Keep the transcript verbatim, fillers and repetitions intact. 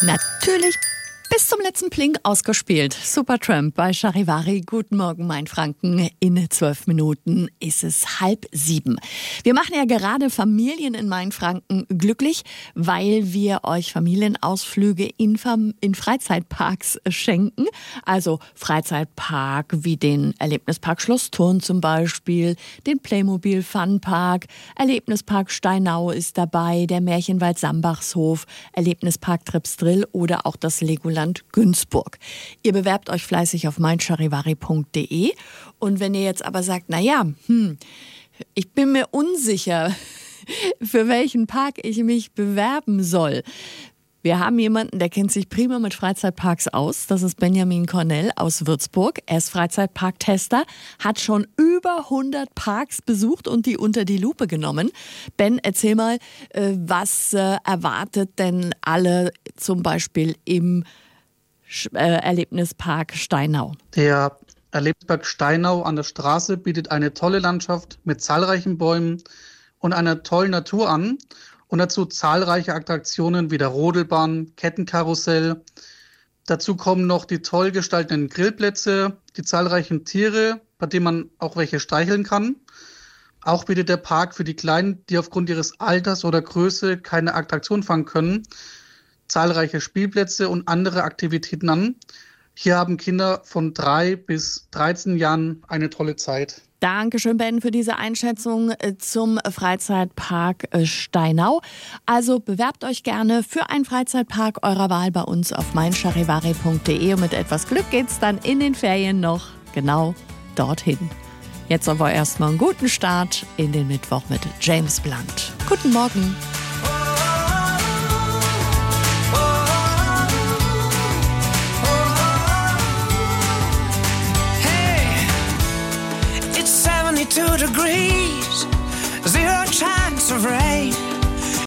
Natürlich bis zum letzten Plink ausgespielt. Supertramp bei Charivari. Guten Morgen, Mainfranken. In zwölf Minuten ist es halb sieben. Wir machen ja gerade Familien in Mainfranken glücklich, weil wir euch Familienausflüge in, in Freizeitparks schenken. Also Freizeitpark wie den Erlebnispark Schloss Thurn zum Beispiel, den Playmobil Funpark, Erlebnispark Steinau ist dabei, der Märchenwald Sambachshof, Erlebnispark Tripsdrill oder auch das Legoland Günzburg. Ihr bewerbt euch fleißig auf mein charivari punkt de und wenn ihr jetzt aber sagt, naja, hm, ich bin mir unsicher, für welchen Park ich mich bewerben soll. Wir haben jemanden, der kennt sich prima mit Freizeitparks aus. Das ist Benjamin Cornell aus Würzburg. Er ist Freizeitparktester, hat schon über hundert Parks besucht und die unter die Lupe genommen. Ben, erzähl mal, was erwartet denn alle zum Beispiel im Erlebnispark Steinau? Der Erlebnispark Steinau an der Straße bietet eine tolle Landschaft mit zahlreichen Bäumen und einer tollen Natur an und dazu zahlreiche Attraktionen wie der Rodelbahn, Kettenkarussell. Dazu kommen noch die toll gestalteten Grillplätze, die zahlreichen Tiere, bei denen man auch welche streicheln kann. Auch bietet der Park für die Kleinen, die aufgrund ihres Alters oder Größe keine Attraktion fahren können, zahlreiche Spielplätze und andere Aktivitäten an. Hier haben Kinder von drei bis dreizehn Jahren eine tolle Zeit. Dankeschön, Ben, für diese Einschätzung zum Freizeitpark Steinau. Also bewerbt euch gerne für einen Freizeitpark eurer Wahl bei uns auf mein charivari punkt de und mit etwas Glück geht's dann in den Ferien noch genau dorthin. Jetzt aber erstmal einen guten Start in den Mittwoch mit James Blunt. Guten Morgen. Two degrees, zero chance of rain.